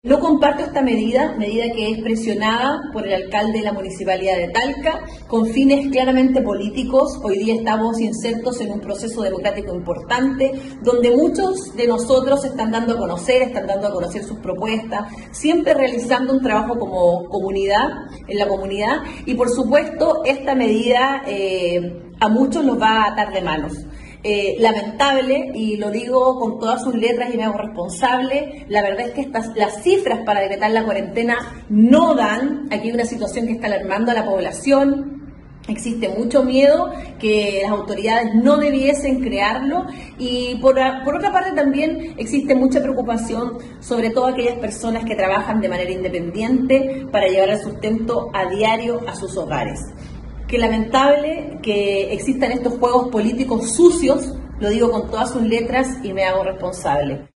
No comparto esta medida que es presionada por el alcalde de la Municipalidad de Talca con fines claramente políticos. Hoy día estamos insertos en un proceso democrático importante donde muchos de nosotros están dando a conocer sus propuestas, siempre realizando un trabajo como comunidad, en la comunidad, y por supuesto esta medida a muchos los va a atar de manos. Lamentable, y lo digo con todas sus letras y me hago responsable, la verdad es que las cifras para decretar la cuarentena no dan. Aquí hay una situación que está alarmando a la población, existe mucho miedo que las autoridades no debiesen crearlo, y por otra parte también existe mucha preocupación sobre todo aquellas personas que trabajan de manera independiente para llevar el sustento a diario a sus hogares. Qué lamentable que existan estos juegos políticos sucios, lo digo con todas sus letras y me hago responsable.